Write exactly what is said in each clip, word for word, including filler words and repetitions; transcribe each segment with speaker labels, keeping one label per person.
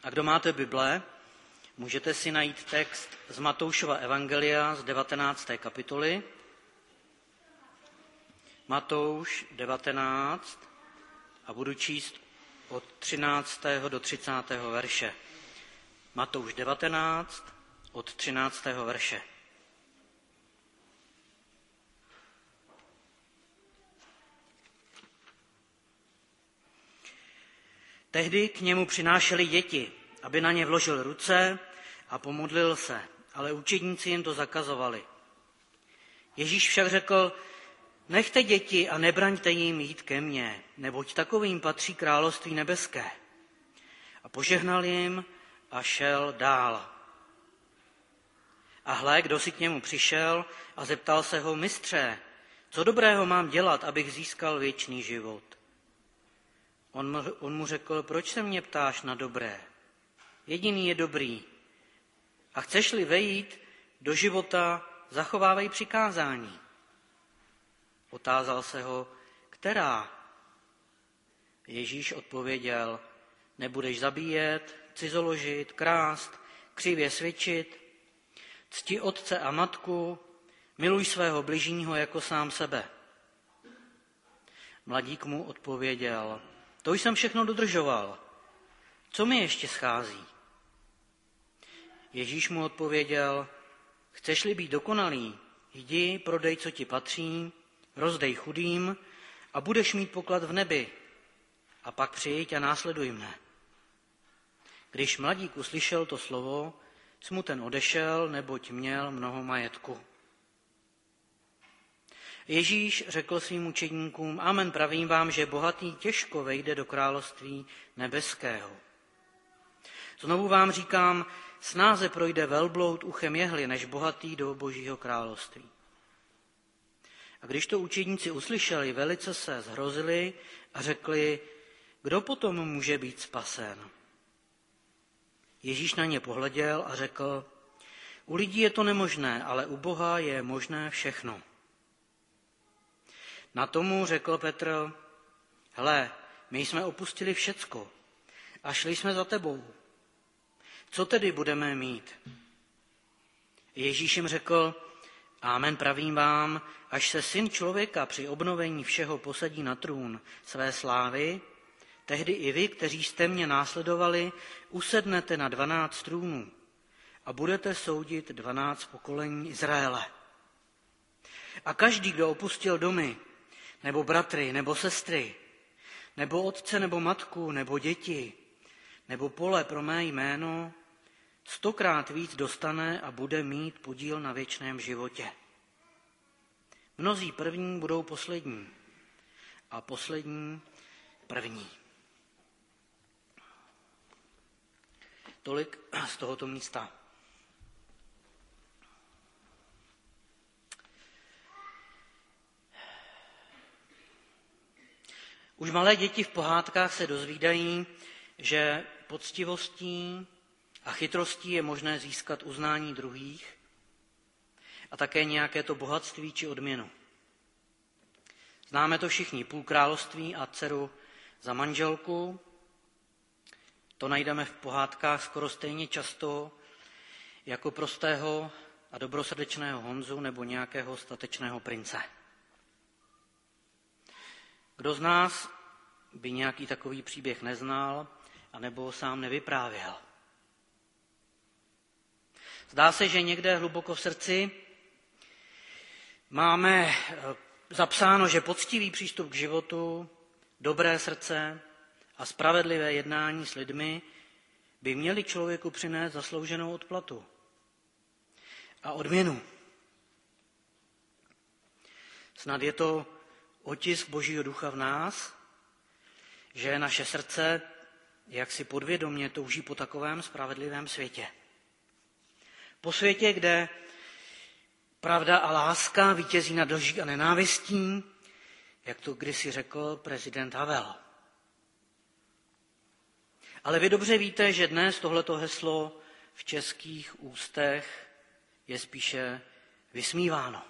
Speaker 1: A kdo máte Bible, můžete si najít text z Matoušova evangelia z devatenácté kapitoly. Matouš devatenáct a budu číst od třináctého do třicátého verše. Matouš devatenáct od třináctého verše. Tehdy k němu přinášeli děti, aby na ně vložil ruce a pomodlil se, ale učedníci jim to zakazovali. Ježíš však řekl: nechte děti a nebraňte jim jít ke mně, neboť takovým patří království nebeské. A požehnal jim a šel dál. A hle, kdo si k němu přišel a zeptal se ho: mistře, co dobrého mám dělat, abych získal věčný život? On, on mu řekl: proč se mě ptáš na dobré? Jediný je dobrý. A chceš-li vejít do života, zachovávej přikázání. Otázal se ho: která? Ježíš odpověděl: nebudeš zabíjet, cizoložit, krást, křivě svědčit, cti otce a matku, miluj svého bližního jako sám sebe. Mladík mu odpověděl: to jsem všechno dodržoval. Co mi ještě schází? Ježíš mu odpověděl: chceš-li být dokonalý, jdi, prodej, co ti patří, rozdej chudým a budeš mít poklad v nebi. A pak přijď a následuj mne. Když mladík uslyšel to slovo, smuten odešel, neboť měl mnoho majetku. Ježíš řekl svým učedníkům: amen, pravím vám, že bohatý těžko vejde do království nebeského. Znovu vám říkám, snáze projde velbloud uchem jehly, než bohatý do Božího království. A když to učedníci uslyšeli, velice se zhrozili a řekli: kdo potom může být spasen? Ježíš na ně pohleděl a řekl: u lidí je to nemožné, ale u Boha je možné všechno. Na tomu řekl Petr: hle, my jsme opustili všecko a šli jsme za tebou. Co tedy budeme mít? Ježíš jim řekl: amen, pravím vám, až se Syn člověka při obnovení všeho posadí na trůn své slávy, tehdy i vy, kteří jste mě následovali, usednete na dvanáct trůnů a budete soudit dvanáct pokolení Izraele. A každý, kdo opustil domy, nebo bratry, nebo sestry, nebo otce, nebo matku, nebo děti, nebo pole pro mé jméno, stokrát víc dostane a bude mít podíl na věčném životě. Mnozí první budou poslední a poslední první. Tolik z tohoto místa. Už malé děti v pohádkách se dozvídají, že poctivostí a chytrostí je možné získat uznání druhých a také nějaké to bohatství či odměnu. Známe to všichni, půl království a dceru za manželku. To najdeme v pohádkách skoro stejně často jako prostého a dobrosrdečného Honzu nebo nějakého statečného prince. Kdo z nás by nějaký takový příběh neznal anebo sám nevyprávěl? Zdá se, že někde hluboko v srdci máme zapsáno, že poctivý přístup k životu, dobré srdce a spravedlivé jednání s lidmi by měli člověku přinést zaslouženou odplatu a odměnu. Snad je to otisk Božího ducha v nás, že naše srdce jaksi podvědomě touží po takovém spravedlivém světě. Po světě, kde pravda a láska vítězí nad lží a nenávistí, jak to kdysi řekl prezident Havel. Ale vy dobře víte, že dnes tohleto heslo v českých ústech je spíše vysmíváno.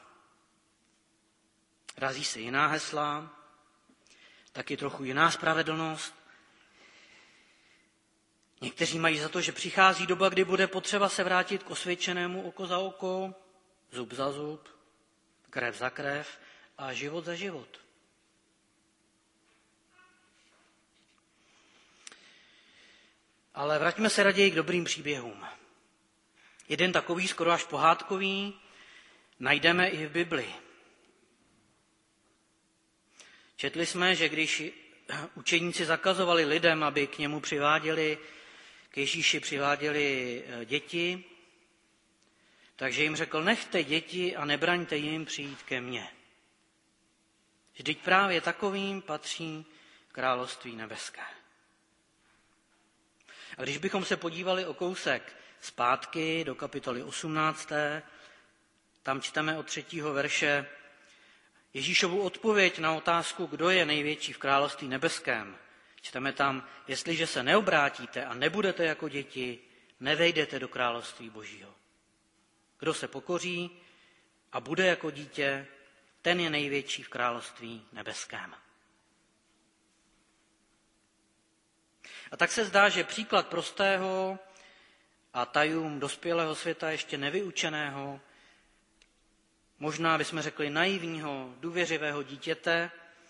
Speaker 1: Razí se jiná hesla, taky trochu jiná spravedlnost. Někteří mají za to, že přichází doba, kdy bude potřeba se vrátit k osvědčenému oko za oko, zub za zub, krev za krev a život za život. Ale vraťme se raději k dobrým příběhům. Jeden takový, skoro až pohádkový, najdeme i v Bibli. Četli jsme, že když učeníci zakazovali lidem, aby k němu přiváděli, k Ježíši přiváděli děti, takže jim řekl, nechte děti a nebraňte jim přijít ke mně. Vždyť právě takovým patří království nebeské. A když bychom se podívali o kousek zpátky do kapitoly osmnácté, tam čteme od třetího verše Ježíšovu odpověď na otázku, kdo je největší v království nebeském. Čteme tam, jestliže se neobrátíte a nebudete jako děti, nevejdete do království Božího. Kdo se pokoří a bude jako dítě, ten je největší v království nebeském. A tak se zdá, že příklad prostého a tajům dospělého světa ještě nevyučeného, možná bychom řekli naivního, důvěřivého dítěte,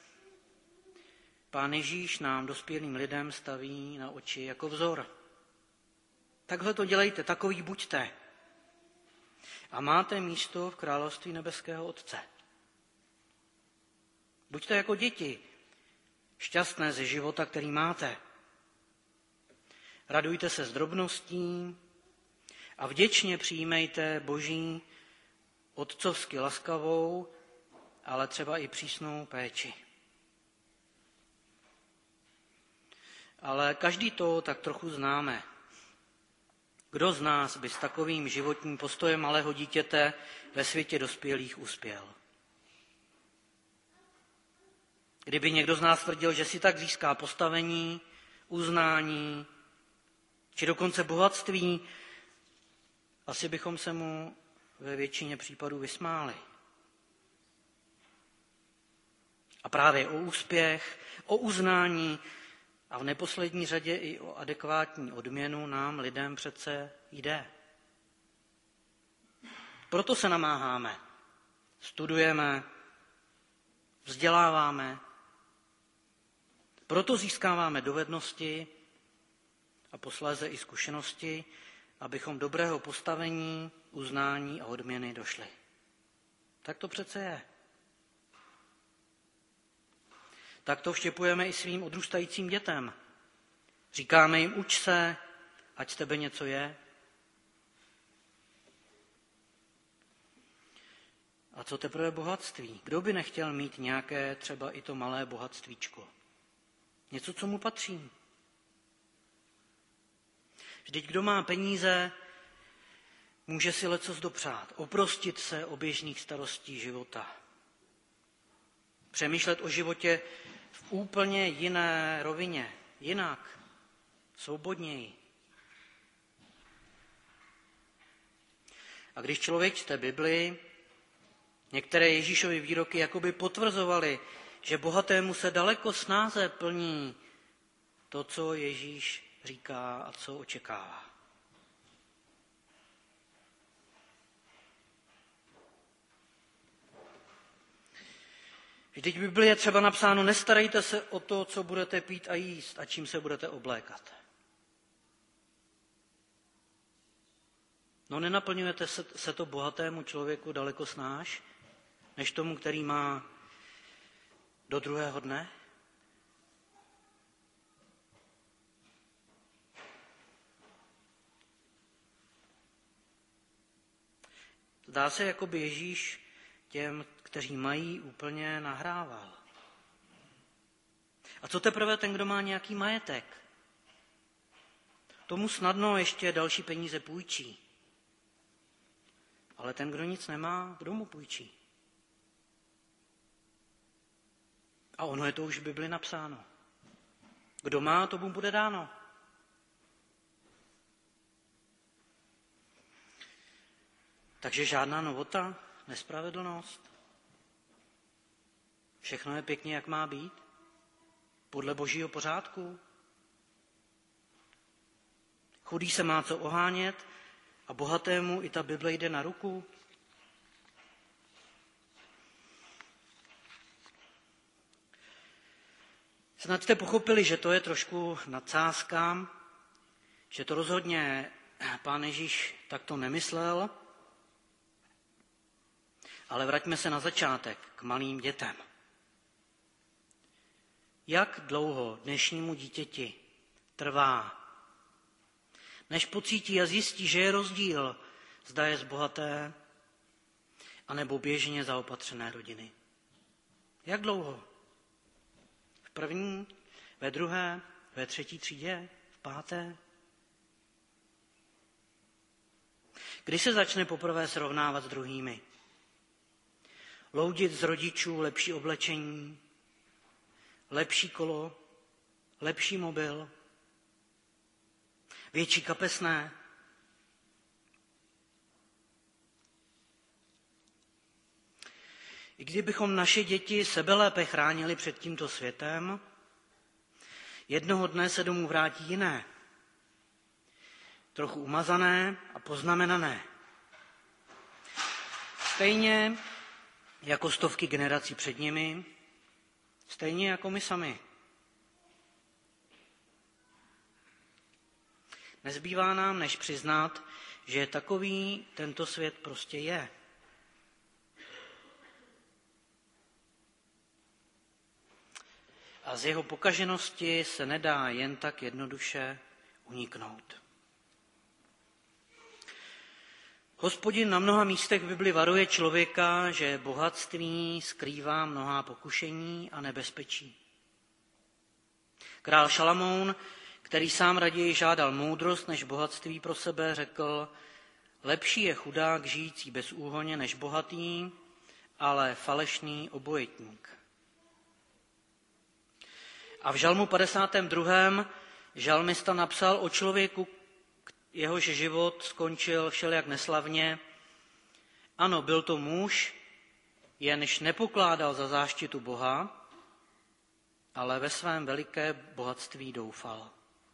Speaker 1: Pán Ježíš nám, dospělým lidem, staví na oči jako vzor. Takhle to dělejte, takový buďte. A máte místo v království nebeského Otce. Buďte jako děti, šťastné ze života, který máte. Radujte se z drobností a vděčně přijímejte Boží otcovsky laskavou, ale třeba i přísnou péči. Ale každý to tak trochu známe. Kdo z nás by s takovým životním postojem malého dítěte ve světě dospělých uspěl? Kdyby někdo z nás tvrdil, že si tak získá postavení, uznání, či dokonce bohatství, asi bychom se mu ve většině případů vysmáli. A právě o úspěch, o uznání a v neposlední řadě i o adekvátní odměnu nám lidem přece jde. Proto se namáháme, studujeme, vzděláváme, proto získáváme dovednosti a posléze i zkušenosti, abychom dobrého postavení, uznání a odměny došli. Tak to přece je. Tak to vštěpujeme i svým odrůstajícím dětem. Říkáme jim, uč se, ať z tebe něco je. A co teprve bohatství? Kdo by nechtěl mít nějaké třeba i to malé bohatstvíčko? Něco, co mu patří. Vždyť kdo má peníze, může si lecos dopřát, oprostit se o běžných starostí života. Přemýšlet o životě v úplně jiné rovině, jinak, svobodněji. A když člověk čte Bibli, některé Ježíšovy výroky jakoby potvrzovaly, že bohatému se daleko snáze plní to, co Ježíš říká a co očekává. Vždyť v Bibli je třeba napsáno, nestarejte se o to, co budete pít a jíst a čím se budete oblékat. No nenaplňujete se, se to bohatému člověku daleko snáš, než tomu, který má do druhého dne? Zdá se, jako by Ježíš těm, kteří mají, úplně nahrával. A co teprve ten, kdo má nějaký majetek? Tomu snadno ještě další peníze půjčí. Ale ten, kdo nic nemá, kdo mu půjčí? A ono je to už v Bibli napsáno. Kdo má, to mu bude dáno. Takže žádná novota, nespravedlnost. Všechno je pěkně, jak má být. Podle Božího pořádku. Chudý se má co ohánět a bohatému i ta Bible jde na ruku? Snad jste pochopili, že to je trošku nadsázka, že to rozhodně Pán Ježíš takto nemyslel, ale vraťme se na začátek k malým dětem. Jak dlouho dnešnímu dítěti trvá, než pocítí a zjistí, že je rozdíl, zda je z bohaté, anebo běžně zaopatřené rodiny? Jak dlouho? V první, ve druhé, ve třetí třídě, v páté? Kdy se začne poprvé srovnávat s druhými? Loudit z rodičů lepší oblečení, lepší kolo, lepší mobil, větší kapesné. I kdybychom naše děti sebelépe chránili před tímto světem, jednoho dne se domů vrátí jiné, trochu umazané a poznamenané. Stejně jako stovky generací před nimi, stejně jako my sami. Nezbývá nám, než přiznat, že takový tento svět prostě je. A z jeho pokaženosti se nedá jen tak jednoduše uniknout. Hospodin na mnoha místech v Bibli varuje člověka, že bohatství skrývá mnohá pokušení a nebezpečí. Král Šalamoun, který sám raději žádal moudrost než bohatství pro sebe, řekl: lepší je chudák žijící bez úhoně než bohatý, ale falešný obojetník. A v žalmu padesátém druhém žalmista napsal o člověku, jehož život skončil všelijak neslavně. Ano, byl to muž, jenž nepokládal za záštitu Boha, ale ve svém veliké bohatství doufal.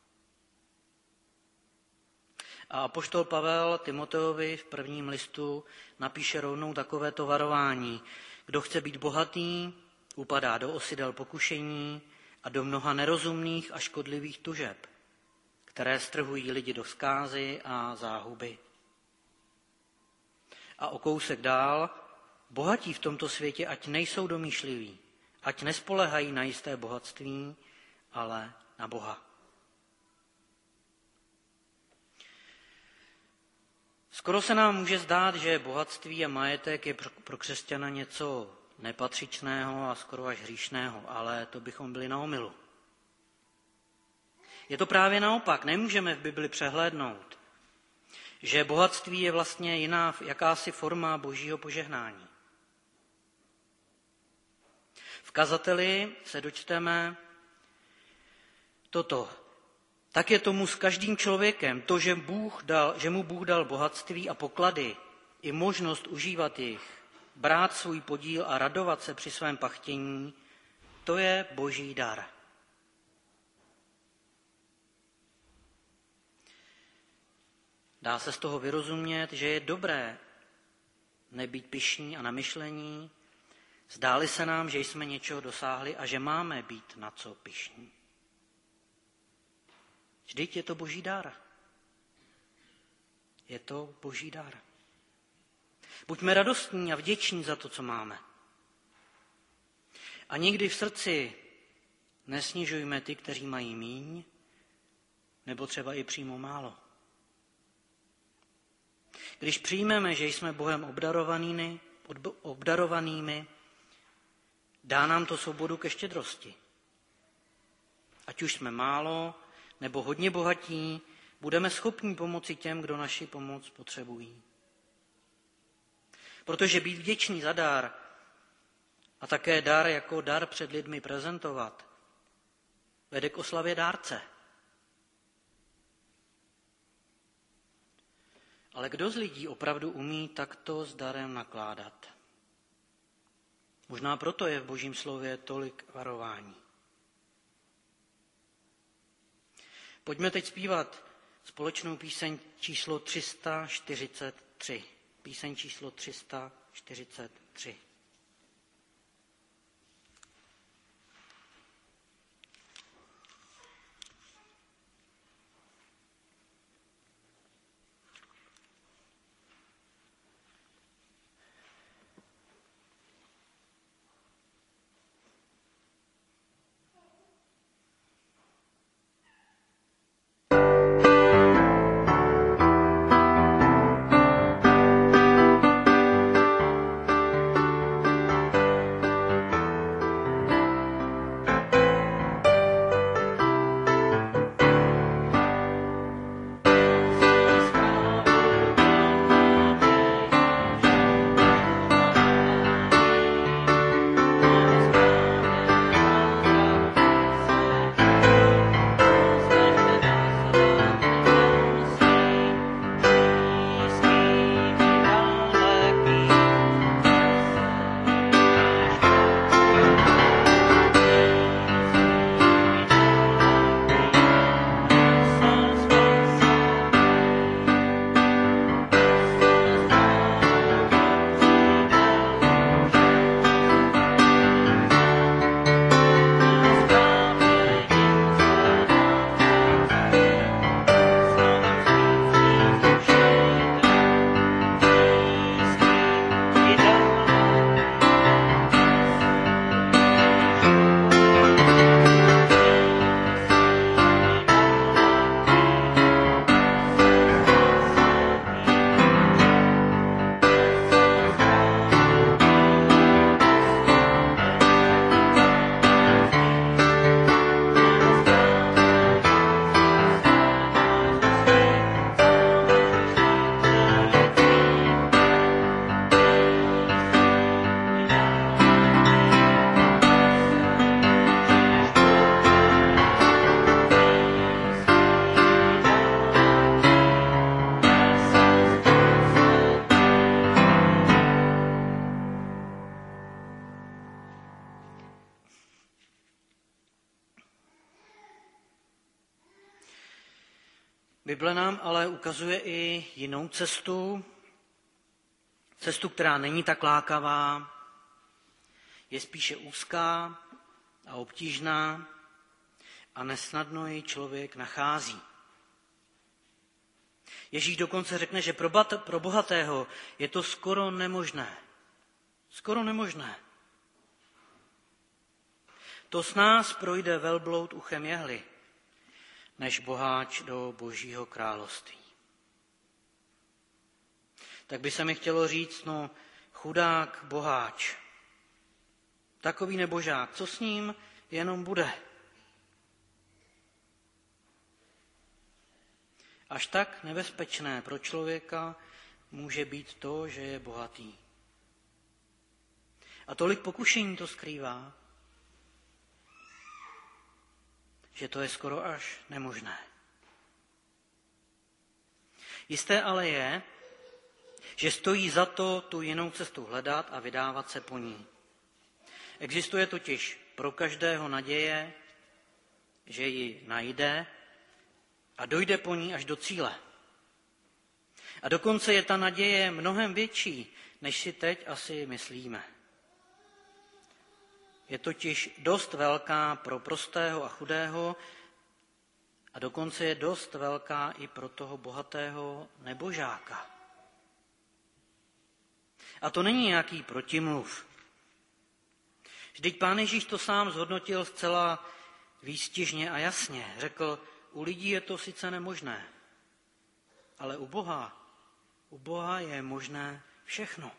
Speaker 1: A apoštol Pavel Timoteovi v prvním listu napíše rovnou takovéto varování. Kdo chce být bohatý, upadá do osidel pokušení a do mnoha nerozumných a škodlivých tužeb, které strhují lidi do zkázy a záhuby. A o kousek dál, bohatí v tomto světě ať nejsou domýšliví, ať nespolehají na jisté bohatství, ale na Boha. Skoro se nám může zdát, že bohatství a majetek je pro křesťana něco nepatřičného a skoro až hříšného, ale to bychom byli na omylu. Je to právě naopak, nemůžeme v Bibli přehlédnout, že bohatství je vlastně jiná, jakási forma božího požehnání. V kazateli se dočteme toto. Tak je tomu s každým člověkem. To, že, Bůh dal, že mu Bůh dal bohatství a poklady i možnost užívat jich, brát svůj podíl a radovat se při svém pachtění, to je boží dar. Dá se z toho vyrozumět, že je dobré nebýt pyšní a namyšlení, zdáli se nám, že jsme něčeho dosáhli a že máme být na co pyšní. Vždyť je to boží dar. Je to boží dar. Buďme radostní a vděční za to, co máme. A nikdy v srdci nesnižujme ty, kteří mají míň, nebo třeba i přímo málo. Když přijmeme, že jsme Bohem obdarovanými, obdarovanými, dá nám to svobodu ke štědrosti. Ať už jsme málo nebo hodně bohatí, budeme schopni pomoci těm, kdo naši pomoc potřebují. Protože být vděčný za dar a také dar jako dar před lidmi prezentovat vede k oslavě dárce. Ale kdo z lidí opravdu umí takto s darem nakládat? Možná proto je v Božím slově tolik varování. Pojďme teď zpívat společnou píseň číslo tři sta čtyřicet tři. Píseň číslo tři sta čtyřicet tři. Bible nám ale ukazuje i jinou cestu, cestu, která není tak lákavá, je spíše úzká a obtížná a nesnadno ji člověk nachází. Ježíš dokonce řekne, že pro, bat, pro bohatého je to skoro nemožné. Skoro nemožné. To s nás projde velbloud uchem jehly, než boháč do Božího království. Tak by se mi chtělo říct, no chudák boháč, takový nebožák, co s ním jenom bude? Až tak nebezpečné pro člověka může být to, že je bohatý. A tolik pokušení to skrývá, že to je skoro až nemožné. Jisté ale je, že stojí za to tu jinou cestu hledat a vydávat se po ní. Existuje totiž pro každého naděje, že ji najde a dojde po ní až do cíle. A dokonce je ta naděje mnohem větší, než si teď asi myslíme. Je totiž dost velká pro prostého a chudého a dokonce je dost velká i pro toho bohatého nebožáka. A to není nějaký protimluv. Vždyť Pán Ježíš to sám zhodnotil zcela výstižně a jasně. Řekl, u lidí je to sice nemožné, ale u Boha, u Boha je možné všechno.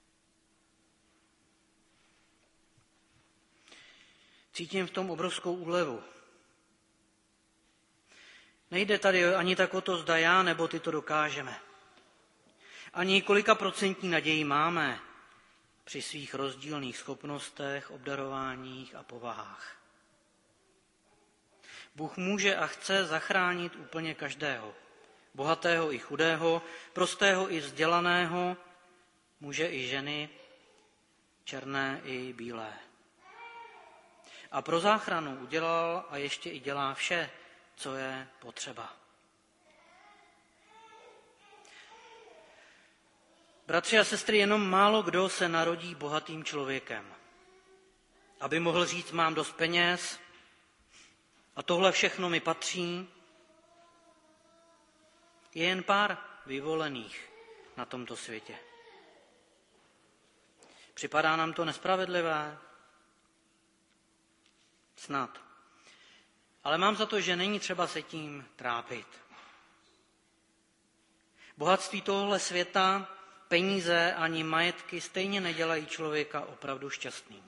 Speaker 1: Cítím v tom obrovskou úlevu. Nejde tady ani tak o to, zda já nebo ty to dokážeme. Ani kolika procentní naději máme při svých rozdílných schopnostech, obdarováních a povahách. Bůh může a chce zachránit úplně každého. Bohatého i chudého, prostého i vzdělaného, muže i ženy, černé i bílé. A pro záchranu udělal a ještě i dělá vše, co je potřeba. Bratři a sestry, jenom málo kdo se narodí bohatým člověkem. Aby mohl říct, mám dost peněz a tohle všechno mi patří. Je jen pár vyvolených na tomto světě. Připadá nám to nespravedlivé? Snad. Ale mám za to, že není třeba se tím trápit. Bohatství tohohle světa, peníze ani majetky stejně nedělají člověka opravdu šťastným.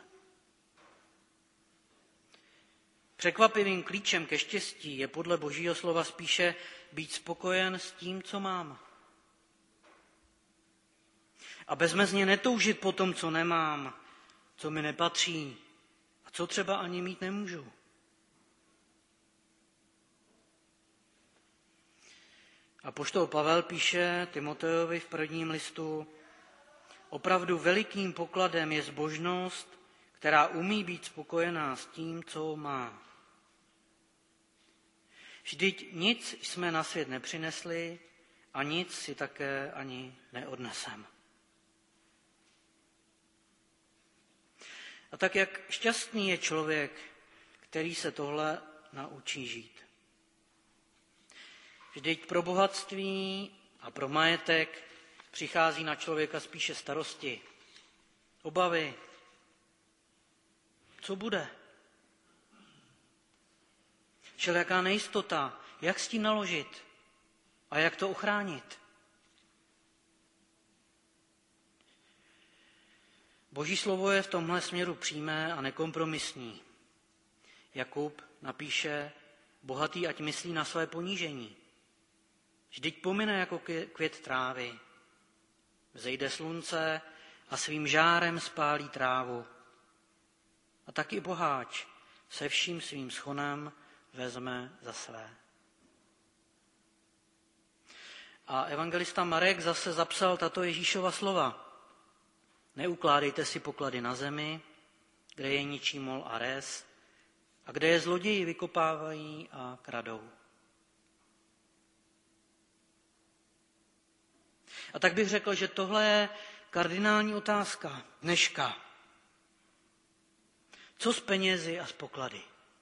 Speaker 1: Překvapivým klíčem ke štěstí je podle Božího slova spíše být spokojen s tím, co mám. A bezmezně netoužit po tom, co nemám, co mi nepatří a co třeba ani mít nemůžu. Apoštol Pavel píše Timotejovi v prvním listu: opravdu velikým pokladem je zbožnost, která umí být spokojená s tím, co má. Vždyť nic jsme na svět nepřinesli a nic si také ani neodnesem. A tak jak šťastný je člověk, který se tohle naučí žít. Vždyť pro bohatství a pro majetek přichází na člověka spíše starosti, obavy. Co bude? Všelijaká nejistota, jak s tím naložit a jak to ochránit. Boží slovo je v tomhle směru přímé a nekompromisní. Jakub napíše, bohatý ať myslí na své ponížení. Vždyť pomine jako květ trávy. Vzejde slunce a svým žárem spálí trávu. A taky boháč se vším svým schonem vezme za své. A evangelista Marek zase zapsal tato Ježíšova slova. Neukládejte si poklady na zemi, kde je ničí mol a res, a kde je zloději vykopávají a kradou. A tak bych řekl, že tohle je kardinální otázka dneška. Co s penězi a s poklady?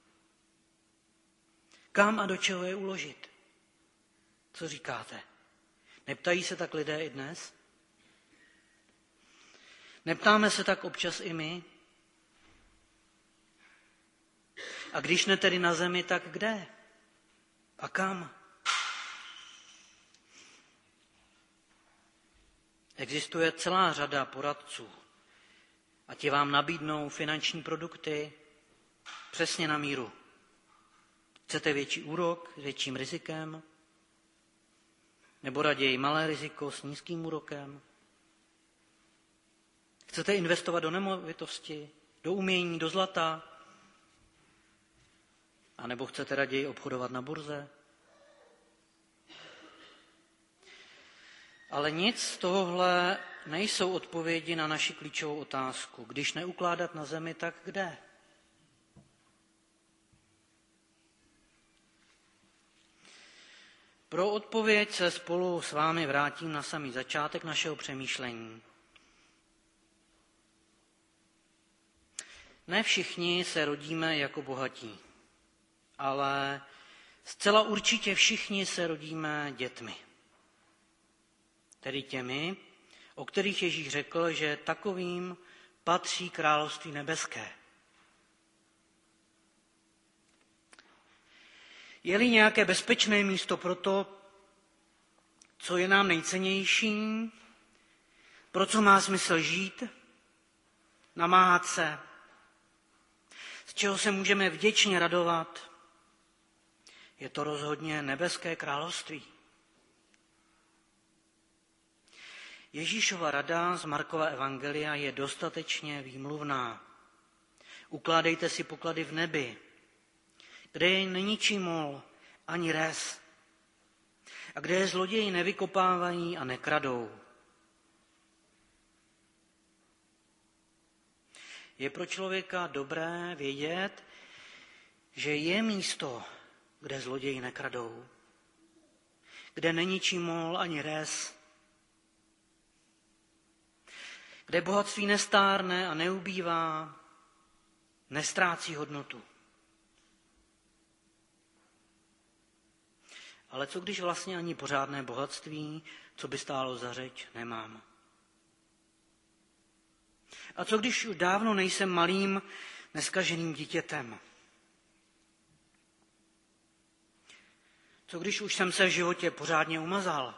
Speaker 1: Kam a do čeho je uložit? Co říkáte? Neptají se tak lidé i dnes? Neptáme se tak občas i my? A když ne tedy na zemi, tak kde? A kam? Existuje celá řada poradců a ti vám nabídnou finanční produkty přesně na míru. Chcete větší úrok s větším rizikem? Nebo raději malé riziko s nízkým úrokem? Chcete investovat do nemovitosti, do umění, do zlata? A nebo chcete raději obchodovat na burze? Ale nic z tohohle nejsou odpovědi na naši klíčovou otázku. Když neukládat na zemi, tak kde? Pro odpověď se spolu s vámi vrátím na samý začátek našeho přemýšlení. Ne všichni se rodíme jako bohatí, ale zcela určitě všichni se rodíme dětmi. Tedy těmi, o kterých Ježíš řekl, že takovým patří království nebeské. Je-li nějaké bezpečné místo pro to, co je nám nejcennější, pro co má smysl žít, namáhat se, z čeho se můžeme vděčně radovat, je to rozhodně nebeské království. Ježíšova rada z Markova evangelia je dostatečně výmluvná. Ukládejte si poklady v nebi, kde je neničí mol ani res a kde je zloději nevykopávají a nekradou. Je pro člověka dobré vědět, že je místo, kde zloději nekradou, kde neničí mol ani res, kde bohatství nestárne a neubývá, nestrácí hodnotu. Ale co když vlastně ani pořádné bohatství, co by stálo za řeč, nemám? A co když už dávno nejsem malým, neskaženým dítětem? Co když už jsem se v životě pořádně umazal?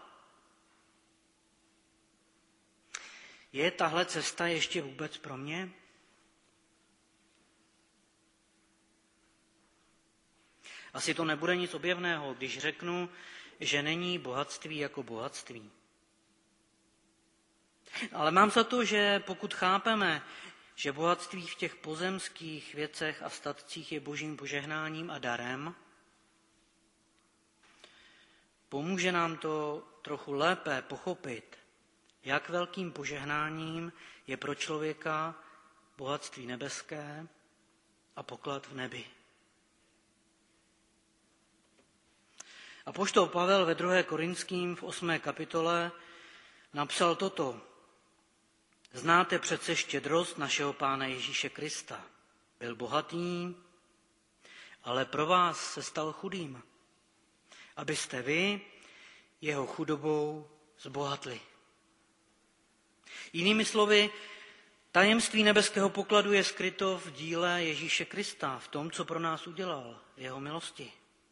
Speaker 1: Je tahle cesta ještě vůbec pro mě? Asi to nebude nic objevného, když řeknu, že není bohatství jako bohatství. Ale mám za to, že pokud chápeme, že bohatství v těch pozemských věcech a statcích je božím požehnáním a darem, pomůže nám to trochu lépe pochopit, jak velkým požehnáním je pro člověka bohatství nebeské a poklad v nebi. Apoštol Pavel ve druhé Korinským v osmé kapitole napsal toto. Znáte přece štědrost našeho Pána Ježíše Krista. Byl bohatý, ale pro vás se stal chudým, abyste vy jeho chudobou zbohatli. Jinými slovy, tajemství nebeského pokladu je skryto v díle Ježíše Krista, v tom, co pro nás udělal, v jeho milosti.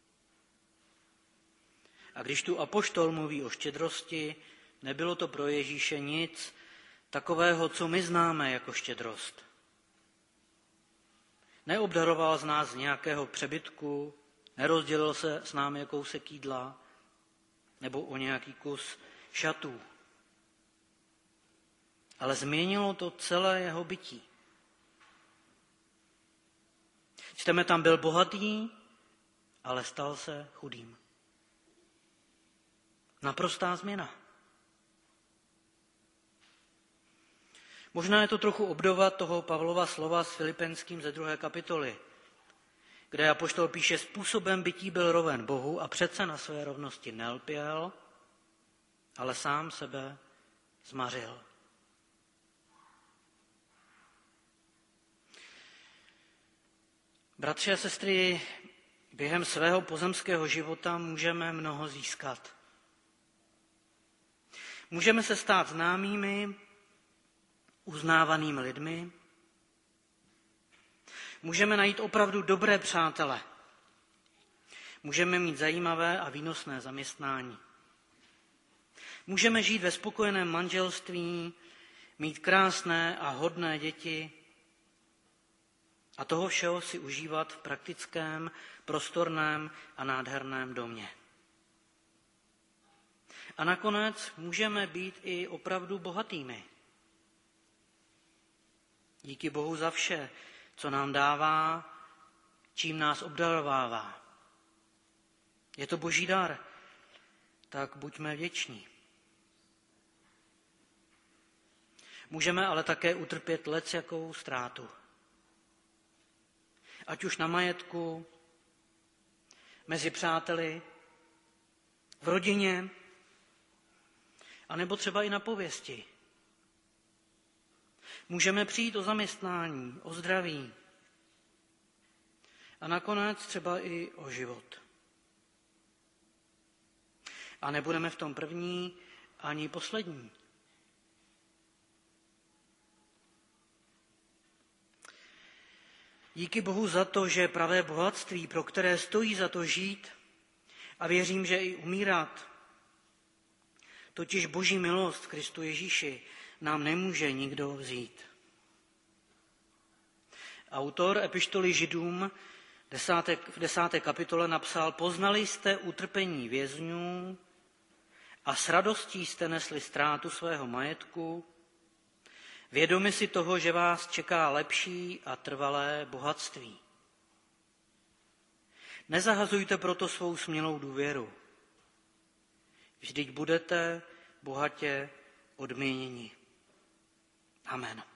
Speaker 1: A když tu apoštol mluví o štědrosti, nebylo to pro Ježíše nic takového, co my známe jako štědrost. Neobdaroval z nás nějakého přebytku, nerozdělil se s námi o kousek jídla nebo o nějaký kus šatů. Ale změnilo to celé jeho bytí. Čteme tam, byl bohatý, ale stal se chudým. Naprostá změna. Možná je to trochu obdoba toho Pavlova slova s Filipenským ze druhé kapitoly, kde apoštol píše, způsobem bytí byl roven Bohu a přece na své rovnosti nelpěl, ale sám sebe zmařil. Bratři a sestry, během svého pozemského života můžeme mnoho získat. Můžeme se stát známými, uznávanými lidmi. Můžeme najít opravdu dobré přátele. Můžeme mít zajímavé a výnosné zaměstnání. Můžeme žít ve spokojeném manželství, mít krásné a hodné děti a toho všeho si užívat v praktickém, prostorném a nádherném domě. A nakonec můžeme být i opravdu bohatými. Díky Bohu za vše, co nám dává, čím nás obdarovává. Je to Boží dar, tak buďme vděční. Můžeme ale také utrpět lecjakou ztrátu. Ať už na majetku, mezi přáteli, v rodině, anebo třeba i na pověsti. Můžeme přijít o zaměstnání, o zdraví a nakonec třeba i o život. A nebudeme v tom první ani poslední. Díky Bohu za to, že pravé bohatství, pro které stojí za to žít a věřím, že i umírat, totiž Boží milost v Kristu Ježíši, nám nemůže nikdo vzít. Autor epištoly Židům desáté, v desáté kapitole napsal, poznali jste utrpení vězňů a s radostí jste nesli ztrátu svého majetku, vědomi si toho, že vás čeká lepší a trvalé bohatství. Nezahazujte proto svou smělou důvěru. Vždyť budete bohatě odměněni. Amen.